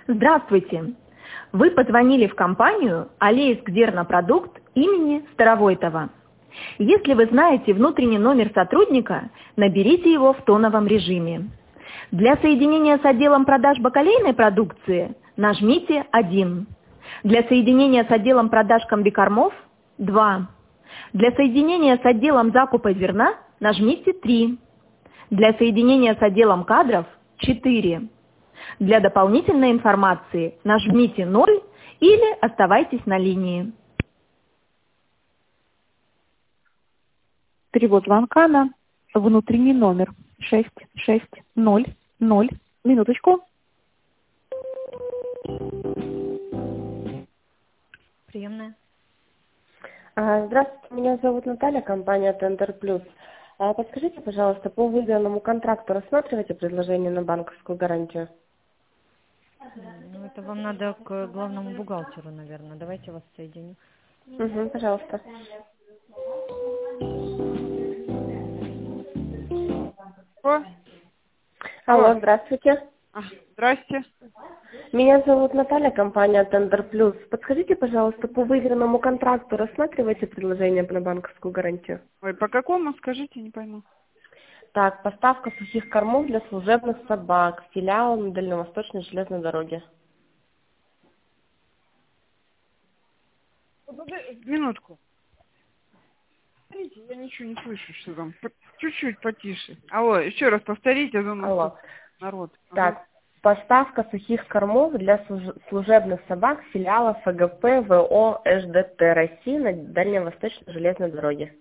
Здравствуйте! Вы позвонили в компанию «Алейск Зернопродукт» имени Старовойтова. Если вы знаете внутренний номер сотрудника, наберите его в тоновом режиме. Для соединения с отделом продаж бакалейной продукции нажмите 1. Для соединения с отделом продаж комбикормов – 2. Для соединения с отделом закупа зерна нажмите 3. Для соединения с отделом кадров – 4. Для дополнительной информации нажмите 0 или оставайтесь на линии. Перевод звонка на внутренний номер 6600. Минуточку. Приемная. Здравствуйте, меня зовут Наталья, компания Тендер Плюс. Подскажите, пожалуйста, по выданному контракту рассматриваете предложение на банковскую гарантию? Ну, это вам надо к главному бухгалтеру, наверное. Давайте вас соединю. Угу, пожалуйста. Алло, здравствуйте. Здрасте. Меня зовут Наталья, компания Тендер Плюс. Подскажите, пожалуйста, по выигранному контракту рассматриваете предложение на банковскую гарантию? Ой, по какому, скажите, не пойму. Так, поставка сухих кормов для служебных собак, филиал на Дальневосточной железной дороге. Минутку. Смотрите, я ничего не слышу, что там. Чуть-чуть потише. Алло, еще раз повторите, а то у нас Алло. тут народ. Так, поставка сухих кормов для служебных собак филиала ФГП ВО ЖДТ России на Дальневосточной железной дороге.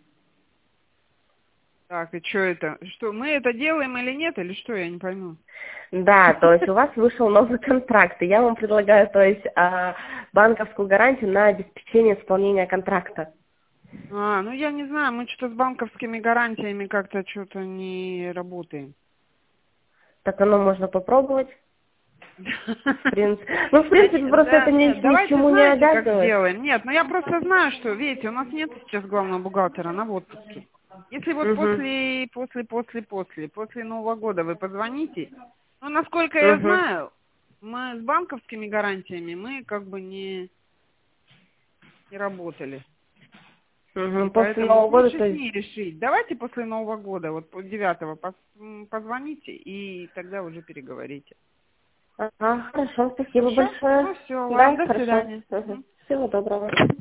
Так, и что это? Что, мы это делаем или нет, или что, я не пойму. Да, то есть у вас вышел новый контракт, и я вам предлагаю, то есть, банковскую гарантию на обеспечение исполнения контракта. Ну я не знаю, мы что-то с банковскими гарантиями как-то что-то не работаем. Так оно можно попробовать. В принципе, просто это ни к чему не обязывает. Делаем. Нет, я просто знаю, что, видите, у нас нет сейчас главного бухгалтера, она в отпуске. Если вот после Нового года вы позвоните, насколько я знаю, мы с банковскими гарантиями мы как бы не работали. После Нового года лучше с ней решить. Давайте после Нового года, вот 9-го позвоните и тогда уже переговорите. Хорошо, спасибо большое. Ну все, ладно, до хорошо. свидания. Всего доброго.